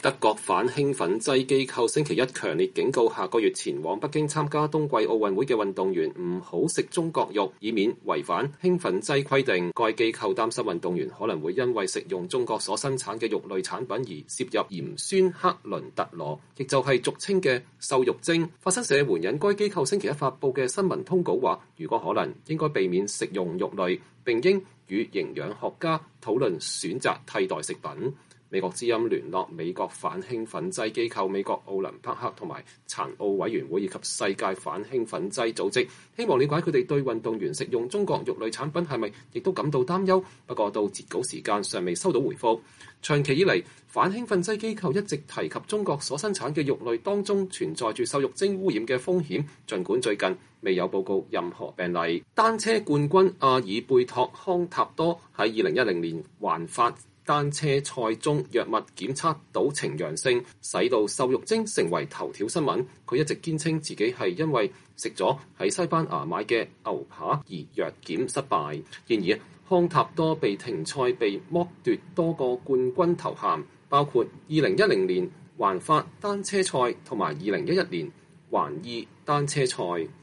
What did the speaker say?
德國反興奮劑機構星期一強烈警告下個月前往北京參加冬季奧運會嘅運動員唔好食中國肉，以免違反興奮劑規定。該機構擔心運動員可能會因為食用中國所生產嘅肉類產品而攝入鹽酸克倫特羅，亦就係俗稱嘅瘦肉精。法新社援引該機構星期一發布嘅新聞通稿話，如果可能，應該避免食用肉類，並應與營養學家討論選擇替代食品。美國之音聯絡美國反興奮劑機構、美國奧林匹克同埋殘奧委員會以及世界反興奮劑組織，希望了解佢哋對運動員食用中國肉類產品係咪亦都感到擔憂。不過到截稿時間尚未收到回覆。長期以嚟，反興奮劑機構一直提及中國所生產嘅肉類當中存在住瘦肉精污染嘅風險，儘管最近未有報告任何病例。單車冠軍阿爾貝托康塔多喺2010年環法單車賽中藥物檢測到呈陽性，使到瘦肉精成為頭條新聞。佢一直堅稱自己係因為食咗喺西班牙買嘅牛扒而藥檢失敗。然而，康塔多被停賽，被剝奪多個冠軍頭銜，包括2010年環法單車賽同埋2011年環意單車賽。